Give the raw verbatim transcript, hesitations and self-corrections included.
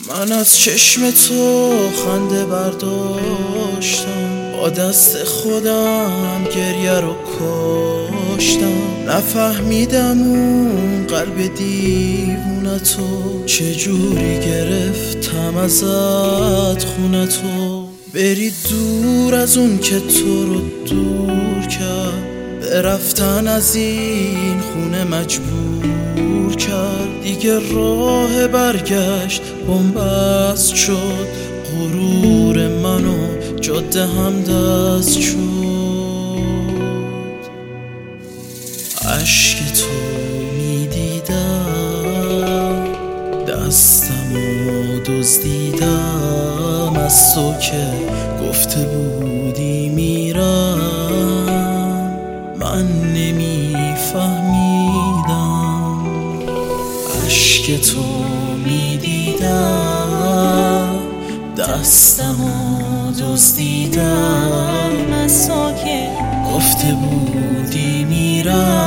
من از چشم تو خنده برداشتم، با دست خودم گریه رو کشتم. نفهمیدم اون قلب دیوونه تو چجوری گرفتم ازت خونه تو. بری دور از اون که تو رو دور کرد، به رفتن از این خونه مجبور کرد. دیگه راه برگشت بنبست شد، غرور منو جاده هم دست شد. عشق تو میدیدم، دستمو دزدیدم از تو که گفته بودی میرم. من نمیفهمیدم. عشق تو میدیدم، دستمو دزدیدم از تو که گفته بودی میرم.